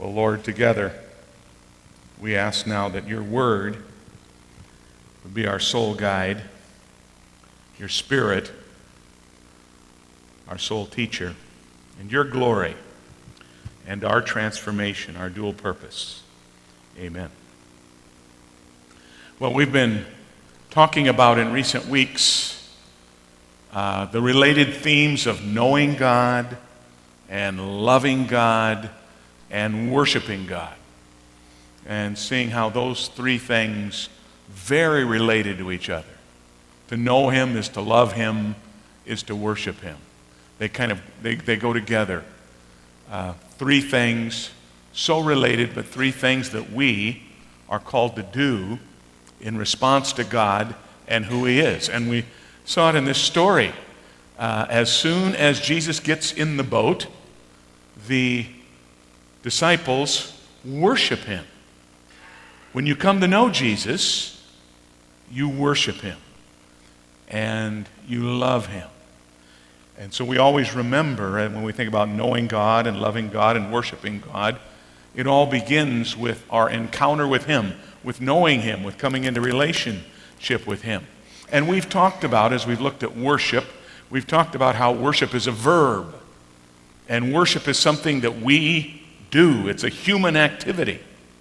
Well, Lord, together we ask now that your word would be our sole guide, your Spirit, our sole teacher, and your glory and our transformation, our dual purpose. Amen. Well, we've been talking about in recent weeks the related themes of knowing God and loving God and worshiping God, and seeing how those three things very related to each other. To know him is to love him, is to worship him. They go together. Three things so related, but three things that we are called to do in response to God and who he is. And we saw it in this story. As soon as Jesus gets in the boat, the disciples worship him. When you come to know Jesus, you worship him and you love him. And so we always remember, and when we think about knowing God and loving God and worshiping God, it all begins with our encounter with him, with knowing him, with coming into relationship with him. And we've talked about, as we've looked at worship, we've talked about how worship is a verb. And worship is something that we do. It's a human activity.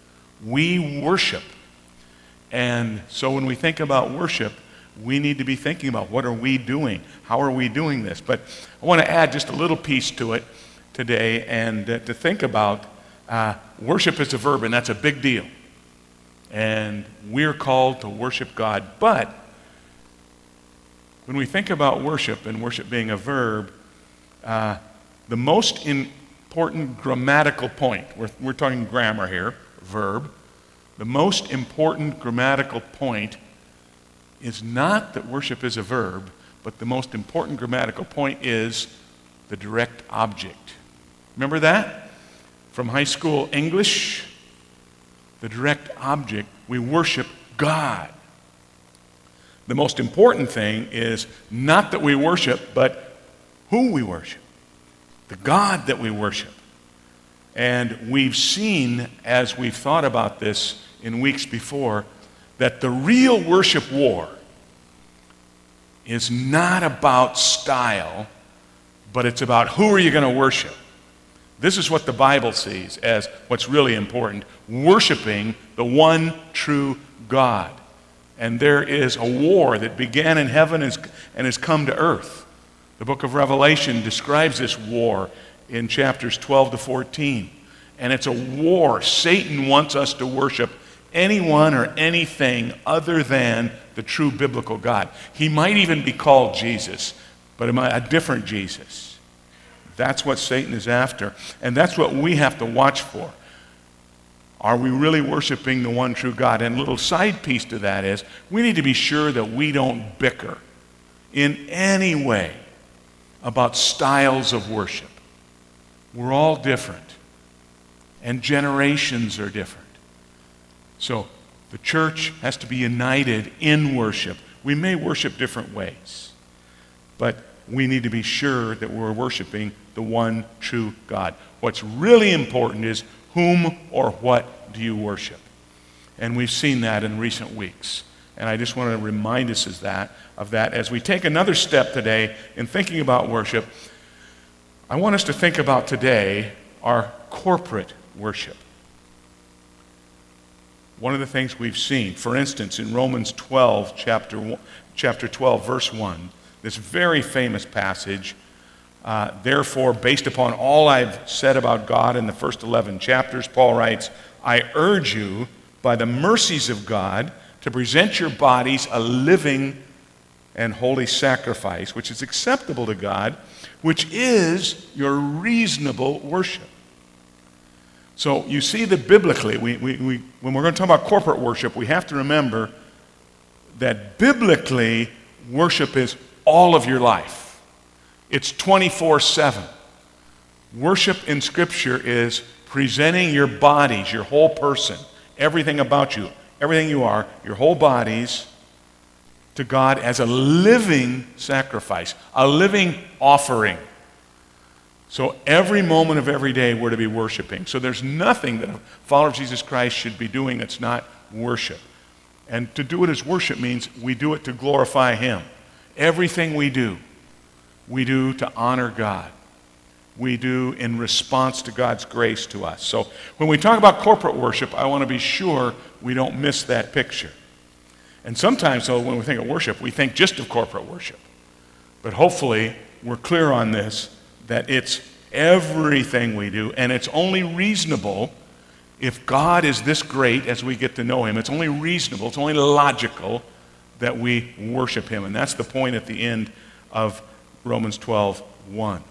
We worship. And so when we think about worship, we need to be thinking about what are we doing? How are we doing this? But I want to add just a little piece to it today, and to think about worship as a verb, and that's a big deal. And we're called to worship God. But when we think about worship and worship being a verb, the most important grammatical point, we're talking grammar here, verb, the most important grammatical point is not that worship is a verb, but the most important grammatical point is the direct object. Remember that? From high school English, the direct object, we worship God. The most important thing is not that we worship, but who we worship. The God that we worship. And we've seen, as we've thought about this in weeks before, that the real worship war is not about style, but it's about who are you going to worship. This is what the Bible sees as what's really important, worshiping the one true God. And there is a war that began in heaven and has come to earth. The book of Revelation describes this war in chapters 12 to 14. And it's a war. Satan wants us to worship anyone or anything other than the true biblical God. He might even be called Jesus, but a different Jesus. That's what Satan is after. And that's what we have to watch for. Are we really worshiping the one true God? And a little side piece to that is we need to be sure that we don't bicker in any way about styles of worship. We're all different, and generations are different. So the church has to be united in worship. We may worship different ways, but we need to be sure that we're worshiping the one true God. What's really important is whom or what do you worship? And we've seen that in recent weeks. And I just want to remind us of that as we take another step today in thinking about worship. I want us to think about today our corporate worship. One of the things we've seen, for instance, in Romans 12, chapter 12, verse 1, this very famous passage, therefore, based upon all I've said about God in the first 11 chapters, Paul writes, I urge you, by the mercies of God, to present your bodies a living and holy sacrifice, which is acceptable to God, which is your reasonable worship. So you see that biblically, when we're going to talk about corporate worship, we have to remember that biblically, worship is all of your life. It's 24/7. Worship in Scripture is presenting your bodies, your whole person, everything about you, everything you are, your whole bodies, to God as a living sacrifice, a living offering. So every moment of every day we're to be worshiping. So there's nothing that a follower of Jesus Christ should be doing that's not worship. And to do it as worship means we do it to glorify Him. Everything we do to honor God. We do in response to God's grace to us. So when we talk about corporate worship, I want to be sure we don't miss that picture. And sometimes, though, when we think of worship, we think just of corporate worship. But hopefully, we're clear on this, that it's everything we do, and it's only reasonable if God is this great as we get to know Him. It's only reasonable, it's only logical that we worship Him. And that's the point at the end of Romans 12:1.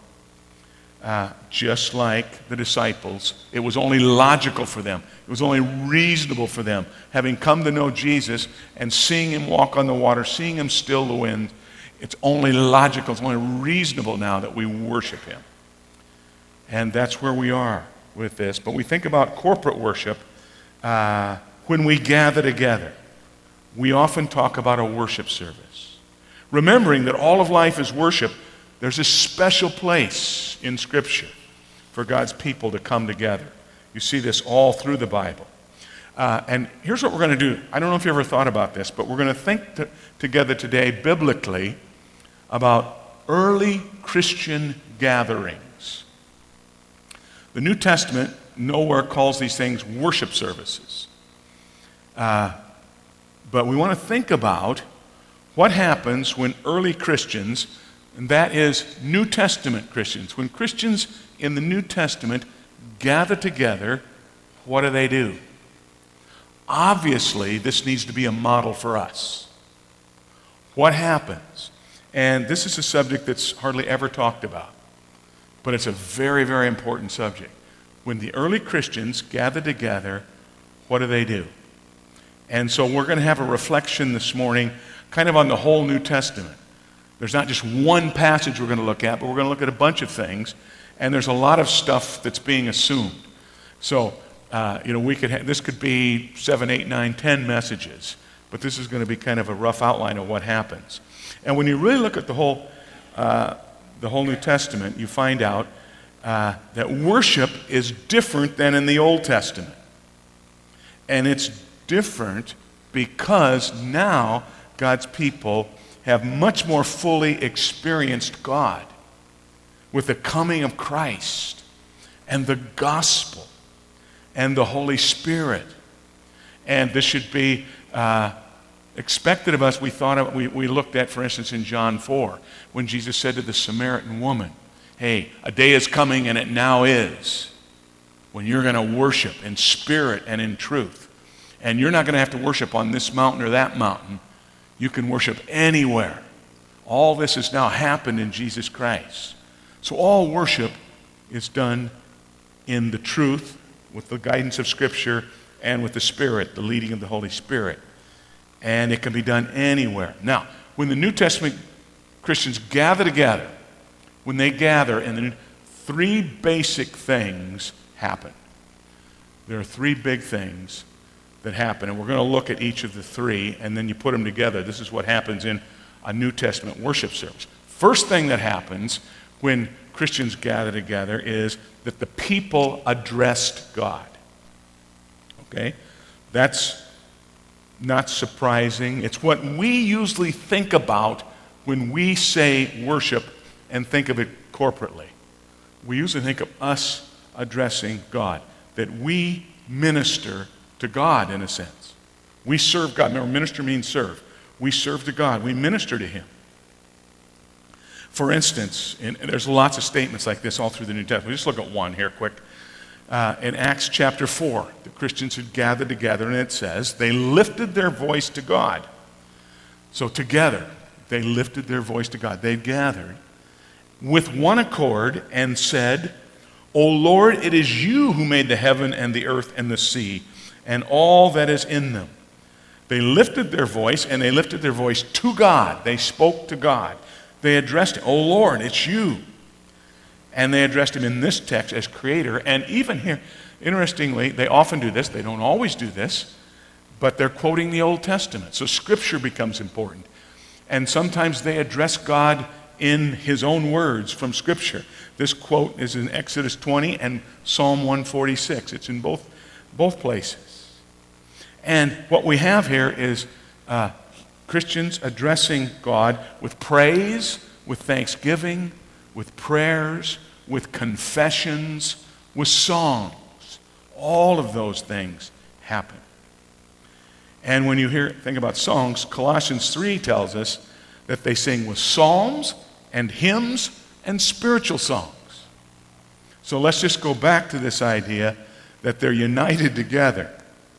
Just like the disciples, it was only logical for them. It was only reasonable for them, having come to know Jesus and seeing Him walk on the water, seeing Him still the wind. It's only logical, it's only reasonable now that we worship Him. And that's where we are with this. But we think about corporate worship when we gather together. We often talk about a worship service. Remembering that all of life is worship, there's a special place in Scripture for God's people to come together. You see this all through the Bible. And here's what we're going to do. I don't know if you ever thought about this, but we're going to think together today biblically about early Christian gatherings. The New Testament nowhere calls these things worship services. But we want to think about what happens when early Christians, and that is New Testament Christians, when Christians in the New Testament gather together, what do? Obviously, this needs to be a model for us. What happens? And this is a subject that's hardly ever talked about, but it's a very, very important subject. When the early Christians gather together, what do? And so we're going to have a reflection this morning kind of on the whole New Testament. There's not just one passage we're going to look at, but we're going to look at a bunch of things, and there's a lot of stuff that's being assumed. So, this could be 7, 8, 9, 10 messages, but this is going to be kind of a rough outline of what happens. And when you really look at the whole New Testament, you find out that worship is different than in the Old Testament. And it's different because now God's people have much more fully experienced God with the coming of Christ and the gospel and the Holy Spirit. And this should be expected of us. We looked at, for instance, in John 4, when Jesus said to the Samaritan woman, hey, a day is coming, and it now is, when you're going to worship in spirit and in truth. And you're not going to have to worship on this mountain or that mountain. You can worship anywhere. All this has now happened in Jesus Christ. So all worship is done in the truth, with the guidance of Scripture, and with the Spirit, the leading of the Holy Spirit. And it can be done anywhere. Now, when the New Testament Christians gather together, when they gather, and three basic things happen. There are three big things that happen, and we're going to look at each of the three, and then you put them together. This is what happens in a New Testament worship service. First thing that happens when Christians gather together is that the people addressed God. Okay? That's not surprising. It's what we usually think about when we say worship and think of it corporately. We usually think of us addressing God, that we minister to God in a sense. We serve God. Remember, minister means serve. We serve to God. We minister to Him. For instance, and there's lots of statements like this all through the New Testament. We'll just look at one here quick. In Acts chapter 4, the Christians had gathered together, and it says, they lifted their voice to God. So together, they lifted their voice to God. They gathered with one accord and said, O Lord, it is you who made the heaven and the earth and the sea and all that is in them. They lifted their voice, and they lifted their voice to God. They spoke to God. They addressed Him, O Lord, it's you. And they addressed Him in this text as Creator. And even here, interestingly, they often do this. They don't always do this, but they're quoting the Old Testament. So Scripture becomes important. And sometimes they address God in his own words from Scripture. This quote is in Exodus 20 and Psalm 146. It's in both places. And what we have here is Christians addressing God with praise, with thanksgiving, with prayers, with confessions, with songs. All of those things happen. And when you think about songs, Colossians 3 tells us that they sing with psalms and hymns and spiritual songs. So let's just go back to this idea that they're united together.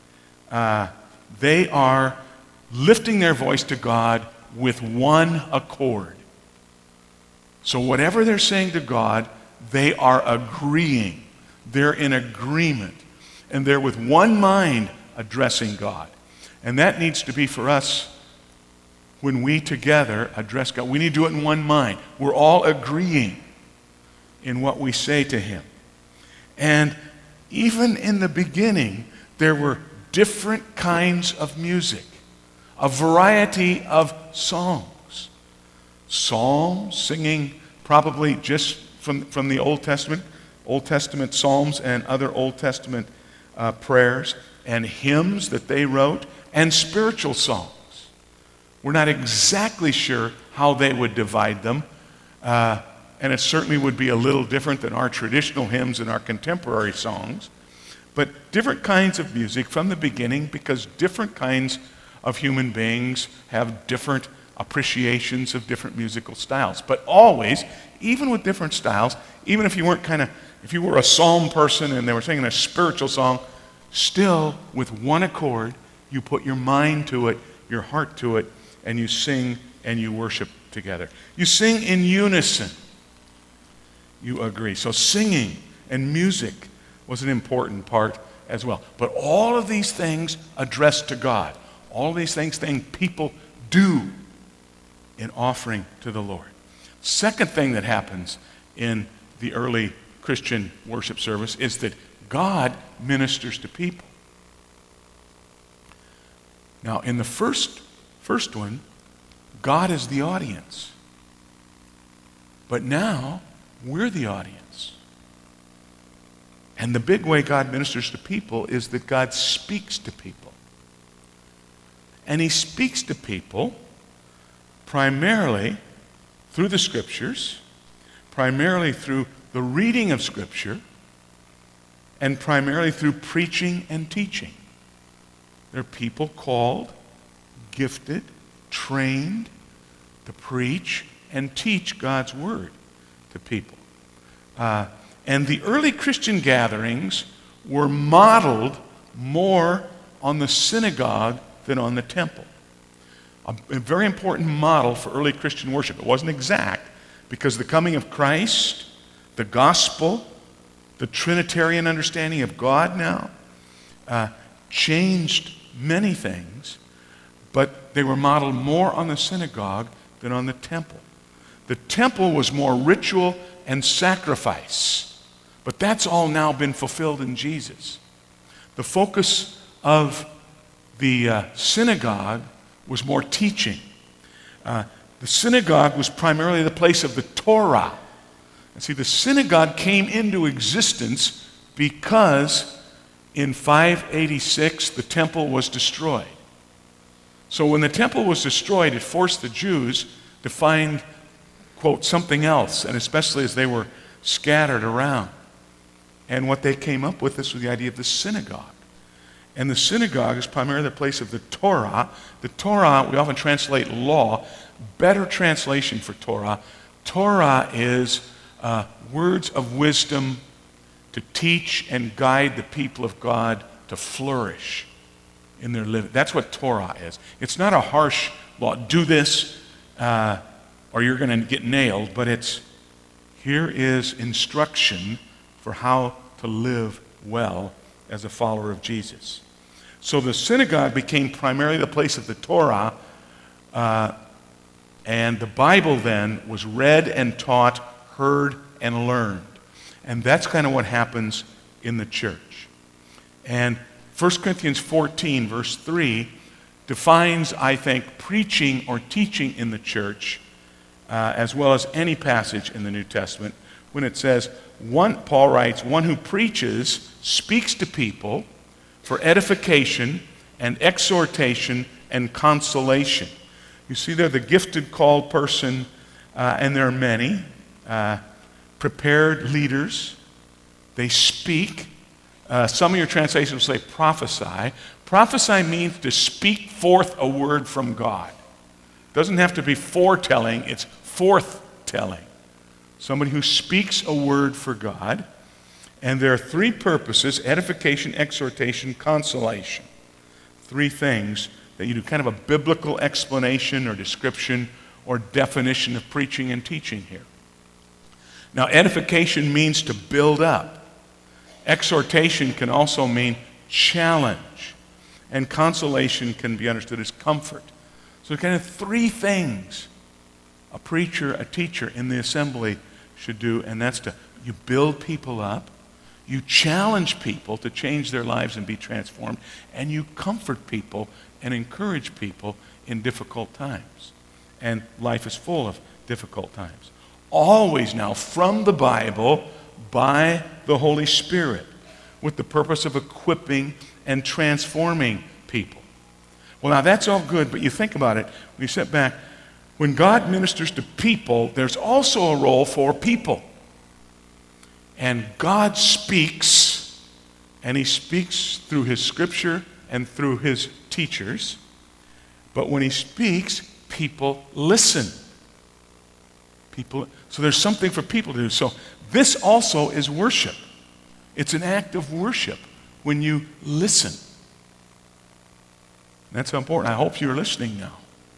They are lifting their voice to God with one accord. So whatever they're saying to God, they are agreeing. They're in agreement. And they're with one mind addressing God. And that needs to be for us when we together address God. We need to do it in one mind. We're all agreeing in what we say to Him. And even in the beginning, there were different kinds of music, a variety of songs. Psalms, singing probably just from the Old Testament psalms and other Old Testament prayers, and hymns that they wrote, and spiritual songs. We're not exactly sure how they would divide them, and it certainly would be a little different than our traditional hymns and our contemporary songs, but different kinds of music from the beginning, because different kinds of human beings have different appreciations of different musical styles. But always, even with different styles, even if you weren't if you were a psalm person and they were singing a spiritual song, still with one accord, you put your mind to it, your heart to it, and you sing and you worship together. You sing in unison. You agree. So singing and music was an important part as well. But all of these things addressed to God. All of these things people do in offering to the Lord. Second thing that happens in the early Christian worship service is that God ministers to people. Now, in the first one, God is the audience. But now, we're the audience. And the big way God ministers to people is that God speaks to people. And He speaks to people primarily through the Scriptures, primarily through the reading of Scripture, and primarily through preaching and teaching. There are people called, gifted, trained to preach and teach God's Word to people. And the early Christian gatherings were modeled more on the synagogue than on the temple. A very important model for early Christian worship. It wasn't exact, because the coming of Christ, the gospel, the Trinitarian understanding of God now, changed many things, but they were modeled more on the synagogue than on the temple. The temple was more ritual and sacrifice, but that's all now been fulfilled in Jesus. The focus of the synagogue was more teaching. The synagogue was primarily the place of the Torah. And see, the synagogue came into existence because in 586 the temple was destroyed. So when the temple was destroyed, it forced the Jews to find, quote, something else, and especially as they were scattered around. And what they came up with, this was the idea of the synagogue. And the synagogue is primarily the place of the Torah. The Torah, we often translate law. Better translation for Torah. Torah is words of wisdom to teach and guide the people of God to flourish in their living. That's what Torah is. It's not a harsh law. Do this or you're going to get nailed, but here is instruction for how to live well as a follower of Jesus. So the synagogue became primarily the place of the Torah, and the Bible then was read and taught, heard and learned. And that's kind of what happens in the church. And 1 Corinthians 14, verse 3, defines, I think, preaching or teaching in the church as well as any passage in the New Testament, when it says, Paul writes, one who preaches speaks to people for edification and exhortation and consolation. You see there the gifted, called person, and there are many, prepared leaders. They speak. Some of your translations say prophesy. Prophesy means to speak forth a word from God. It doesn't have to be foretelling, it's forthtelling. Somebody who speaks a word for God. And there are three purposes: edification, exhortation, consolation. Three things that you do, kind of a biblical explanation or description or definition of preaching and teaching here. Now, edification means to build up. Exhortation can also mean challenge. And consolation can be understood as comfort. So kind of three things a preacher, a teacher in the assembly should do, and that's you build people up, you challenge people to change their lives and be transformed, and you comfort people and encourage people in difficult times. And life is full of difficult times. Always now from the Bible, by the Holy Spirit, with the purpose of equipping and transforming people. Well, now that's all good, but you think about it, when you sit back, when God ministers to people, there's also a role for people. And God speaks, and he speaks through his scripture and through his teachers. But when he speaks, people listen. So there's something for people to do. So this also is worship. It's an act of worship when you listen. That's so important. I hope you're listening now.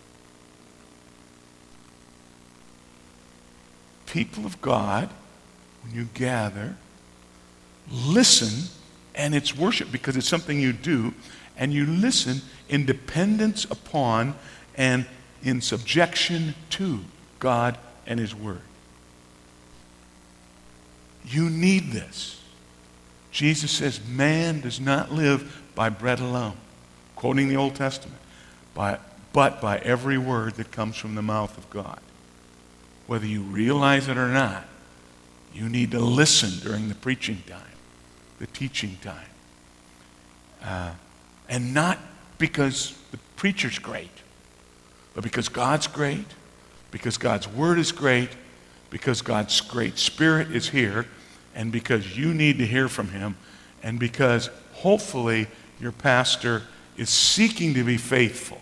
People of God, when you gather, listen, and it's worship because it's something you do, and you listen in dependence upon and in subjection to God and his word. You need this. Jesus says, man does not live by bread alone, quoting the Old Testament, but by every word that comes from the mouth of God. Whether you realize it or not, you need to listen during the preaching time, the teaching time. And not because the preacher's great, but because God's great, because God's word is great, because God's great Spirit is here, and because you need to hear from him, and because hopefully your pastor is seeking to be faithful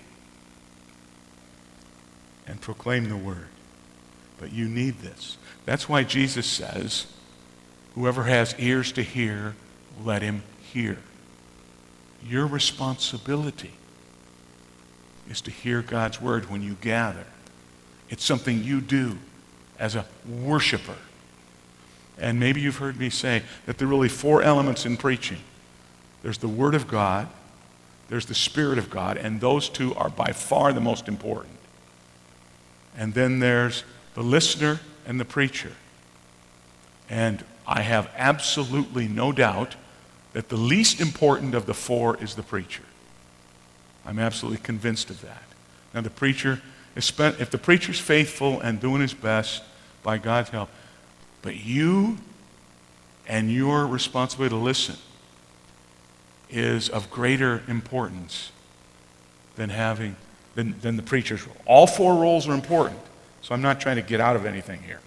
and proclaim the word. But you need this. That's why Jesus says, whoever has ears to hear, let him hear. Your responsibility is to hear God's word when you gather. It's something you do as a worshiper. And maybe you've heard me say that there are really four elements in preaching. There's the Word of God, there's the Spirit of God, and those two are by far the most important. And then there's the listener and the preacher. And I have absolutely no doubt that the least important of the four is the preacher. I'm absolutely convinced of that. Now the preacher is if the preacher's faithful and doing his best by God's help, but you and your responsibility to listen is of greater importance than the preacher's role. All four roles are important, so I'm not trying to get out of anything here.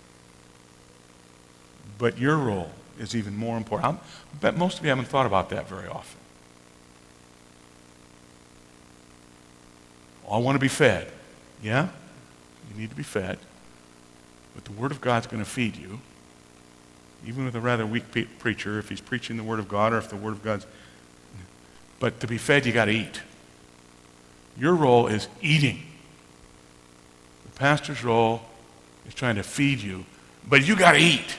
But your role is even more important. I bet most of you haven't thought about that very often. Oh, I want to be fed. Yeah, you need to be fed. But the Word of God's going to feed you. Even with a rather weak preacher, if he's preaching the Word of God or if the Word of God's... But to be fed, you got to eat. Your role is eating. The pastor's role is trying to feed you, but you got to eat.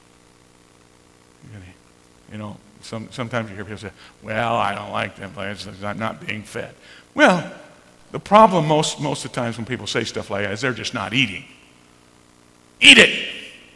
You know, sometimes you hear people say, well, I don't like them, I'm not being fed. Well, the problem most of the times when people say stuff like that is they're just not eating. Eat it!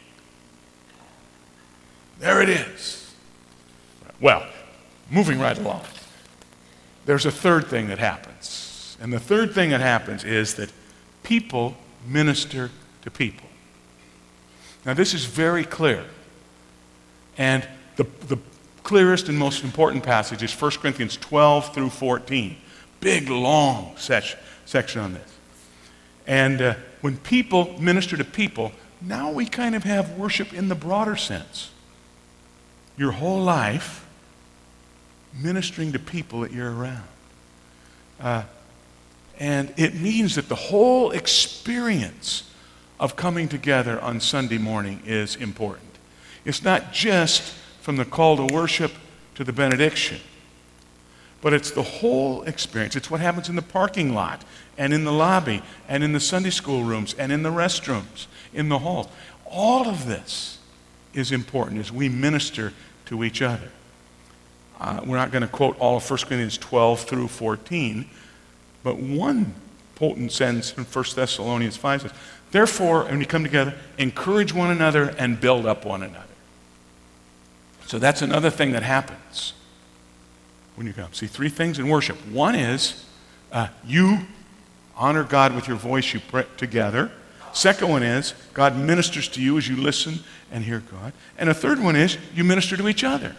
There it is. Well, moving right along. There's a third thing that happens. And the third thing that happens is that people minister to people. Now, this is very clear. And the clearest and most important passage is 1 Corinthians 12 through 14. Big, long section on this. And when people minister to people, now we kind of have worship in the broader sense. Your whole life ministering to people that you're around. And it means that the whole experience of coming together on Sunday morning is important. It's not just from the call to worship to the benediction, but it's the whole experience. It's what happens in the parking lot and in the lobby and in the Sunday school rooms and in the restrooms, in the halls. All of this is important as we minister to each other. We're not going to quote all of 1 Corinthians 12 through 14, but one potent sentence in 1 Thessalonians 5 says, therefore, when you come together, encourage one another and build up one another. So that's another thing that happens when you come. See, three things in worship. One is you honor God with your voice, you pray together. Second one is God ministers to you as you listen and hear God. And a third one is you minister to each other.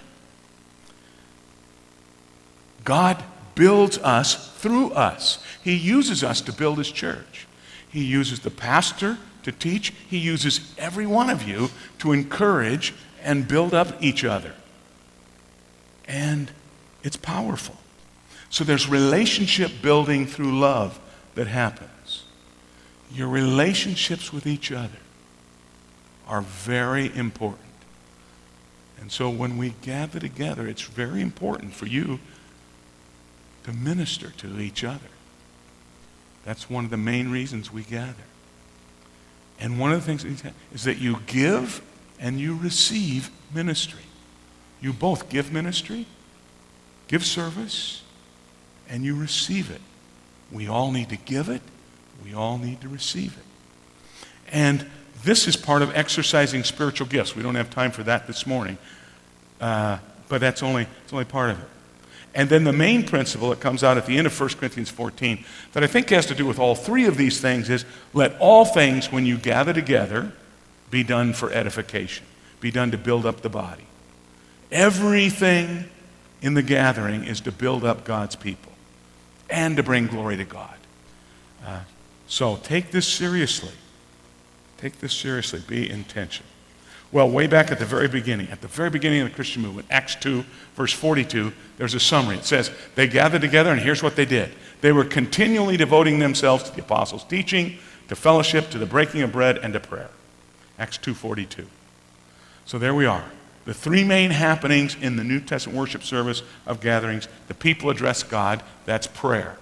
God builds us through us. He uses us to build his church. He uses the pastor to teach. He uses every one of you to encourage and build up each other. And it's powerful. So there's relationship building through love that happens. Your relationships with each other are very important. And so when we gather together, it's very important for you to minister to each other. That's one of the main reasons we gather. And one of the things is that you give and you receive ministry. You both give ministry, give service, and you receive it. We all need to give it. We all need to receive it. And this is part of exercising spiritual gifts. We don't have time for that this morning, but it's only part of it. And then the main principle that comes out at the end of 1 Corinthians 14 that I think has to do with all three of these things is let all things, when you gather together, be done for edification, be done to build up the body. Everything in the gathering is to build up God's people and to bring glory to God. So take this seriously. Take this seriously. Be intentional. Well, way back at the very beginning of the Christian movement, Acts 2, verse 42, there's a summary. It says, they gathered together, and here's what they did. They were continually devoting themselves to the apostles' teaching, to fellowship, to the breaking of bread, and to prayer. Acts 2:42. So there we are. The three main happenings in the New Testament worship service of gatherings. The people address God. That's prayer.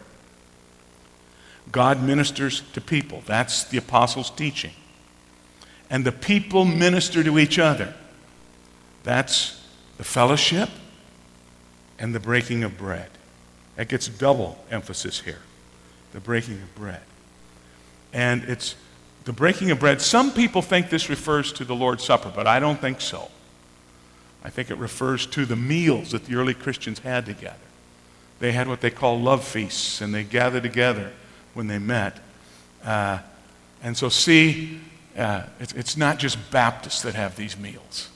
God ministers to people. That's the apostles' teaching. And the people minister to each other. That's the fellowship and the breaking of bread. That gets double emphasis here. The breaking of bread. And it's the breaking of bread. Some people think this refers to the Lord's Supper, but I don't think so. I think it refers to the meals that the early Christians had together. They had what they call love feasts, and they gathered together when they met. And so see, it's not just Baptists that have these meals.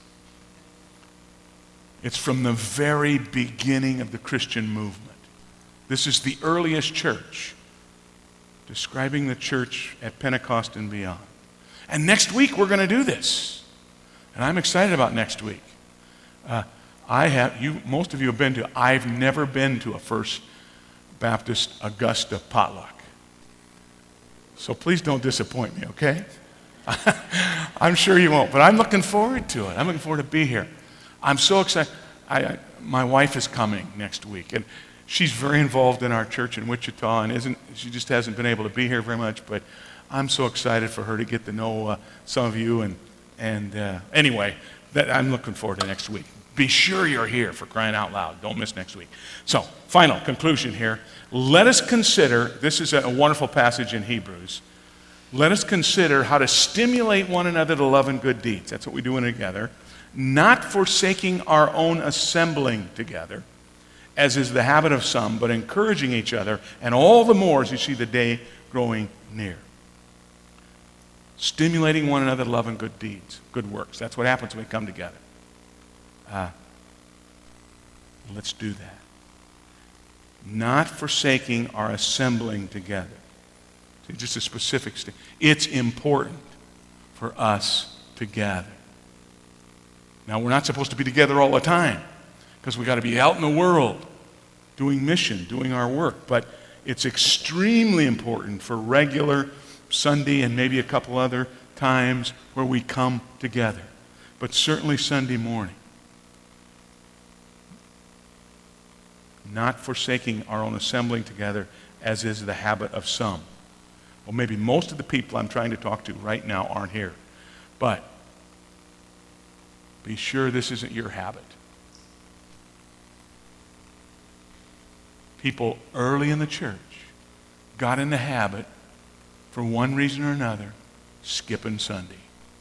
It's from the very beginning of the Christian movement. This is the earliest church, describing the church at Pentecost and beyond. And next week we're going to do this. And I'm excited about next week. Most of you have been to, I've never been to a First Baptist Augusta potluck. So please don't disappoint me, okay? I'm sure you won't, but I'm looking forward to it. I'm looking forward to be here. I'm so excited. My wife is coming next week, and she's very involved in our church in Wichita, and she just hasn't been able to be here very much, but I'm so excited for her to get to know some of you, and anyway, I'm looking forward to next week. Be sure you're here, for crying out loud. Don't miss next week. So, final conclusion here. Let us consider, this is a wonderful passage in Hebrews. Let us consider how to stimulate one another to love and good deeds. That's what we do together. Not forsaking our own assembling together, as is the habit of some, but encouraging each other, and all the more as you see the day growing near. stimulating one another to love and good deeds, good works. That's what happens when we come together. Let's do that. Not forsaking our assembling together. See, just a specific statement. It's important for us to gather. Now, we're not supposed to be together all the time because we've got to be out in the world doing mission, doing our work. But it's extremely important for regular Sunday and maybe a couple other times where we come together. But certainly Sunday morning. Not forsaking our own assembling together, as is the habit of some. Well, maybe most of the people I'm trying to talk to right now aren't here. But be sure this isn't your habit. People early in the church got in the habit, for one reason or another, skipping Sunday.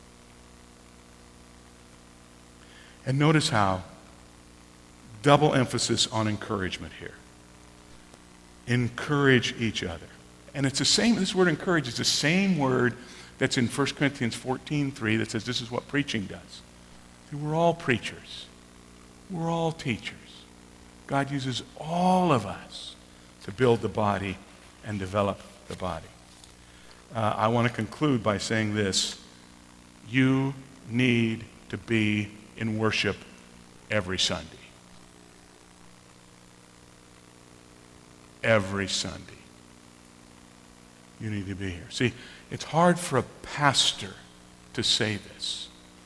And notice how double emphasis on encouragement here. Encourage each other. And it's the same, this word encourage is the same word that's in 1 Corinthians 14:3 that says this is what preaching does. See, we're all preachers. We're all teachers. God uses all of us to build the body and develop the body. I want to conclude by saying this. You need to be in worship every Sunday. Every Sunday. You need to be here. See, it's hard for a pastor to say this.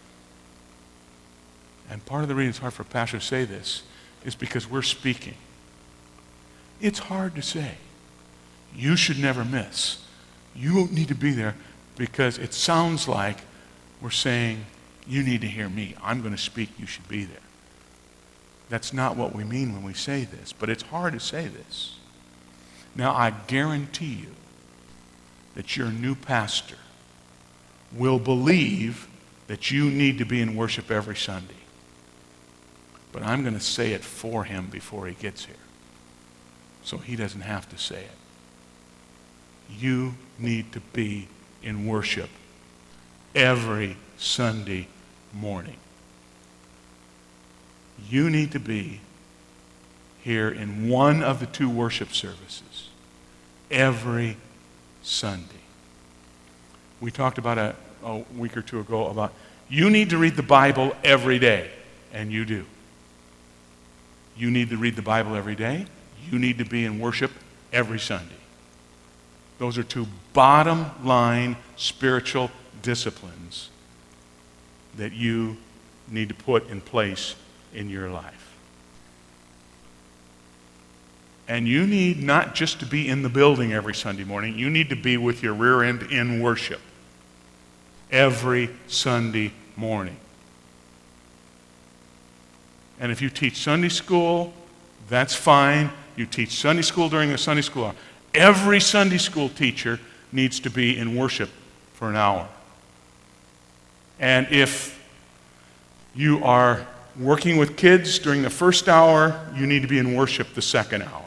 And part of the reason it's hard for a pastor to say this is because we're speaking. It's hard to say. You should never miss. You need to be there because it sounds like we're saying, you need to hear me. I'm going to speak. You should be there. That's not what we mean when we say this, but it's hard to say this. Now, I guarantee you that your new pastor will believe that you need to be in worship every Sunday. But I'm going to say it for him before he gets here, so he doesn't have to say it. You need to be in worship every Sunday morning. You need to be here in one of the two worship services every Sunday. We talked about a week or two ago about you need to read the Bible every day, and you do. You need to read the Bible every day. You need to be in worship every Sunday. Those are two bottom line spiritual disciplines that you need to put in place in your life. And you need not just to be in the building every Sunday morning, you need to be with your rear end in worship every Sunday morning. And if you teach Sunday school, that's fine. You teach Sunday school during the Sunday school hour. Every Sunday school teacher needs to be in worship for an hour. And if you are working with kids during the first hour, you need to be in worship the second hour.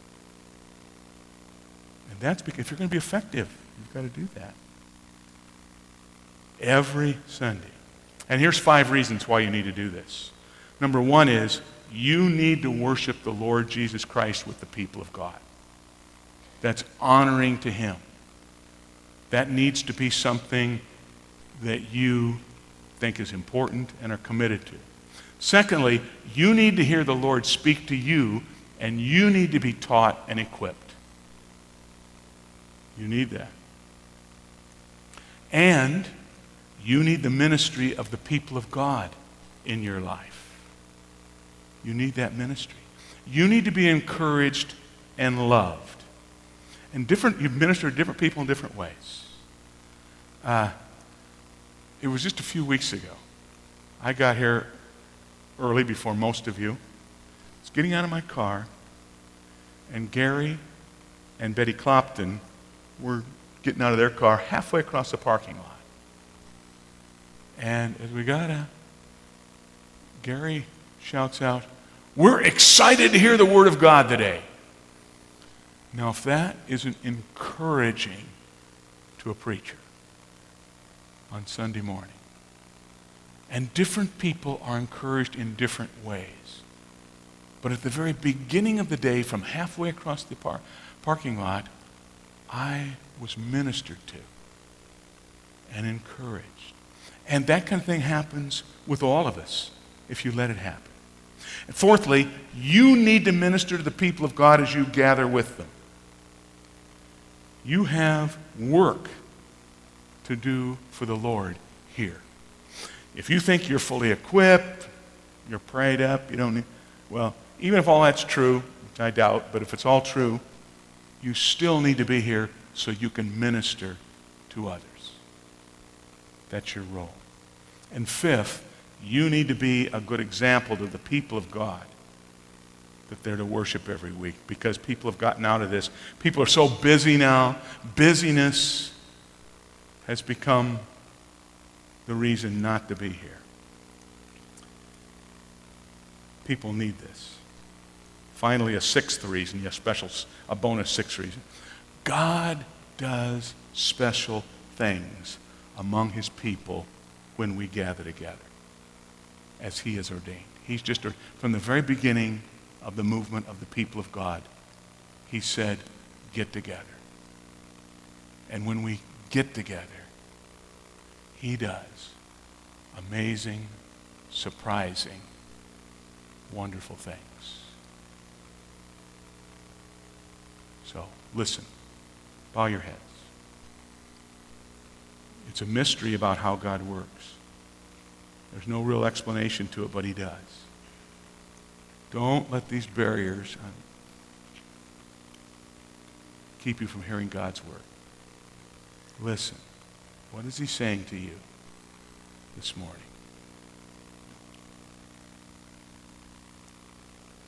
And that's because if you're going to be effective, you've got to do that. Every Sunday. And here's 5 reasons why you need to do this. Number 1 is you need to worship the Lord Jesus Christ with the people of God. That's honoring to Him. That needs to be something that you think is important and are committed to. Secondly, you need to hear the Lord speak to you, and you need to be taught and equipped. You need that. And you need the ministry of the people of God in your life. You need that ministry. You need to be encouraged and loved. And you minister to different people in different ways. It was just a few weeks ago. I got here early before most of you. I was getting out of my car, and Gary and Betty Clopton were getting out of their car halfway across the parking lot. And as we got out, Gary shouts out, "We're excited to hear the Word of God today." Now, if that isn't encouraging to a preacher, on Sunday morning. And different people are encouraged in different ways. But at the very beginning of the day, from halfway across the parking lot, I was ministered to and encouraged. And that kind of thing happens with all of us if you let it happen. And fourthly, you need to minister to the people of God as you gather with them. You have work to do for the Lord here. If you think you're fully equipped, you're prayed up, you don't need, well, even if all that's true, which I doubt, but if it's all true, you still need to be here so you can minister to others. That's your role. And fifth, you need to be a good example to the people of God that they're to worship every week, because people have gotten out of this. People are so busy now. Busyness has become the reason not to be here. People need this. Finally, a sixth reason, a bonus sixth reason. God does special things among his people when we gather together, as he has ordained. He's just, from the very beginning of the movement of the people of God, he said, get together. And when we get together, he does amazing, surprising, wonderful things. So, listen. Bow your heads. It's a mystery about how God works. There's no real explanation to it, but he does. Don't let these barriers keep you from hearing God's word. Listen. What is he saying to you this morning?